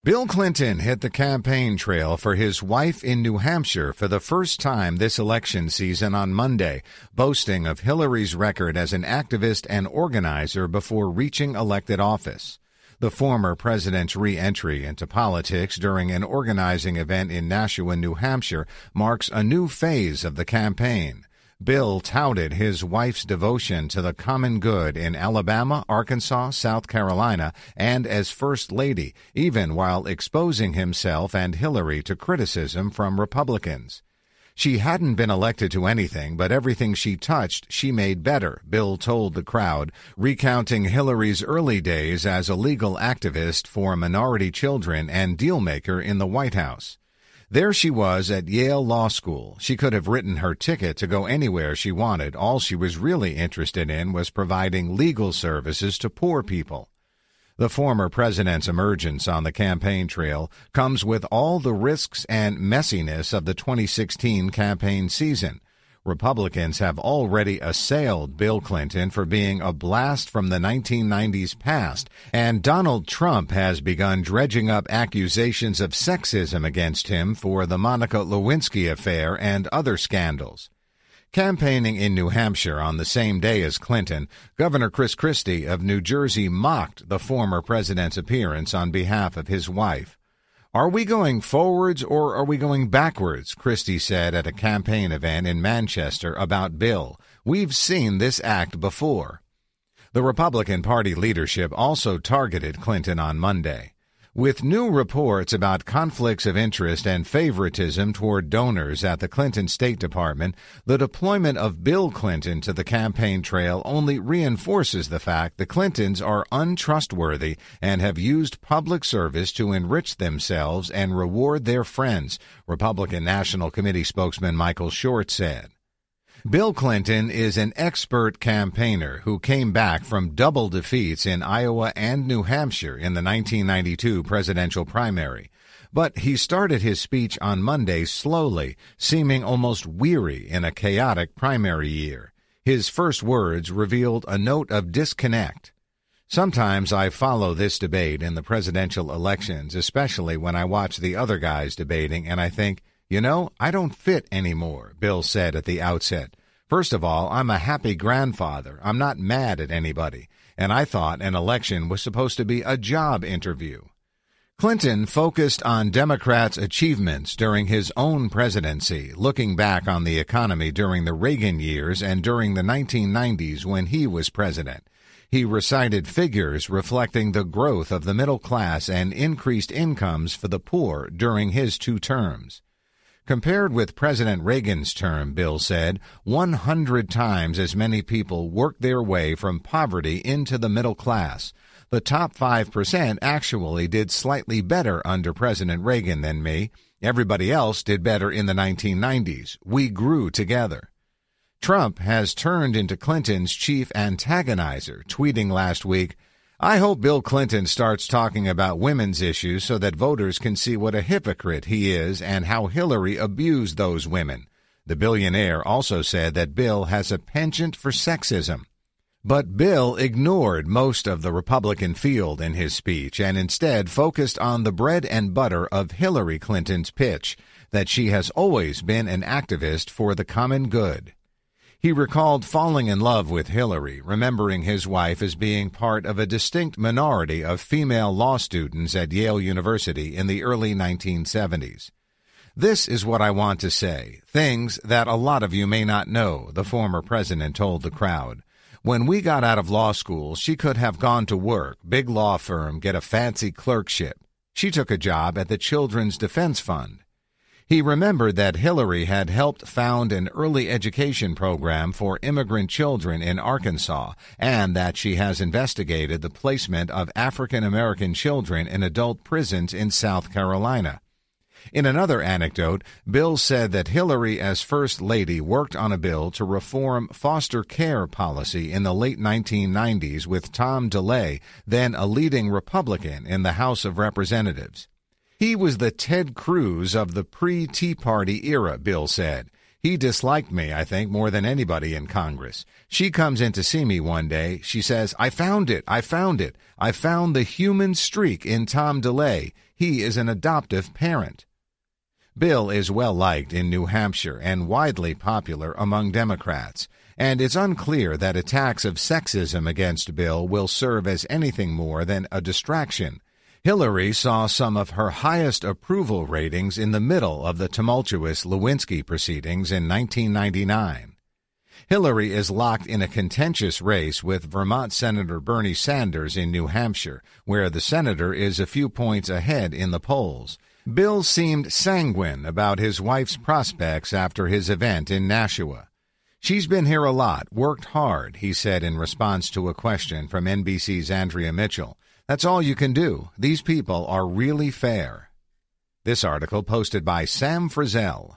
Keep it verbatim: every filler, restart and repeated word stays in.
Bill Clinton hit the campaign trail for his wife in New Hampshire for the first time this election season on Monday, boasting of Hillary's record as an activist and organizer before reaching elected office. The former president's re-entry into politics during an organizing event in Nashua, New Hampshire, marks a new phase of the campaign. Bill touted his wife's devotion to the common good in Alabama, Arkansas, South Carolina, and as First Lady, even while exposing himself and Hillary to criticism from Republicans. She hadn't been elected to anything, but everything she touched she made better, Bill told the crowd, recounting Hillary's early days as a legal activist for minority children and dealmaker in the White House. There she was at Yale Law School. She could have written her ticket to go anywhere she wanted. All she was really interested in was providing legal services to poor people. The former president's emergence on the campaign trail comes with all the risks and messiness of the twenty sixteen campaign season. Republicans have already assailed Bill Clinton for being a blast from the nineteen nineties past, and Donald Trump has begun dredging up accusations of sexism against him for the Monica Lewinsky affair and other scandals. Campaigning in New Hampshire on the same day as Clinton, Governor Chris Christie of New Jersey mocked the former president's appearance on behalf of his wife. "Are we going forwards or are we going backwards?" Christie said at a campaign event in Manchester about Bill. "We've seen this act before." The Republican Party leadership also targeted Clinton on Monday. With new reports about conflicts of interest and favoritism toward donors at the Clinton State Department, the deployment of Bill Clinton to the campaign trail only reinforces the fact the Clintons are untrustworthy and have used public service to enrich themselves and reward their friends, Republican National Committee spokesman Michael Short said. Bill Clinton is an expert campaigner who came back from double defeats in Iowa and New Hampshire in the nineteen ninety-two presidential primary. But he started his speech on Monday slowly, seeming almost weary in a chaotic primary year. His first words revealed a note of disconnect. "Sometimes I follow this debate in the presidential elections, especially when I watch the other guys debating, and I think, you know, I don't fit anymore," Bill said at the outset. "First of all, I'm a happy grandfather. I'm not mad at anybody. And I thought an election was supposed to be a job interview." Clinton focused on Democrats' achievements during his own presidency, looking back on the economy during the Reagan years and during the nineteen nineties when he was president. He recited figures reflecting the growth of the middle class and increased incomes for the poor during his two terms. Compared with President Reagan's term, Bill said, one hundred times as many people worked their way from poverty into the middle class. The top five percent actually did slightly better under President Reagan than me. Everybody else did better in the nineteen nineties. We grew together. Trump has turned into Clinton's chief antagonizer, tweeting last week, "I hope Bill Clinton starts talking about women's issues so that voters can see what a hypocrite he is and how Hillary abused those women." The billionaire also said that Bill has a penchant for sexism. But Bill ignored most of the Republican field in his speech and instead focused on the bread and butter of Hillary Clinton's pitch, that she has always been an activist for the common good. He recalled falling in love with Hillary, remembering his wife as being part of a distinct minority of female law students at Yale University in the early nineteen seventies. "This is what I want to say, things that a lot of you may not know," the former president told the crowd. "When we got out of law school, she could have gone to work, big law firm, get a fancy clerkship. She took a job at the Children's Defense Fund." He remembered that Hillary had helped found an early education program for immigrant children in Arkansas and that she has investigated the placement of African American children in adult prisons in South Carolina. In another anecdote, Bill said that Hillary as First Lady worked on a bill to reform foster care policy in the late nineteen nineties with Tom DeLay, then a leading Republican in the House of Representatives. He was the Ted Cruz of the pre-Tea Party era, Bill said. He disliked me, I think, more than anybody in Congress. She comes in to see me one day. She says, I found it. I found it. I found the human streak in Tom DeLay. He is an adoptive parent. Bill is well-liked in New Hampshire and widely popular among Democrats, and it's unclear that attacks of sexism against Bill will serve as anything more than a distraction. Hillary saw some of her highest approval ratings in the middle of the tumultuous Lewinsky proceedings in nineteen ninety-nine. Hillary is locked in a contentious race with Vermont Senator Bernie Sanders in New Hampshire, where the senator is a few points ahead in the polls. Bill seemed sanguine about his wife's prospects after his event in Nashua. She's been here a lot, worked hard, he said in response to a question from N B C's Andrea Mitchell. That's all you can do. These people are really fair. This article posted by Sam Frizzell.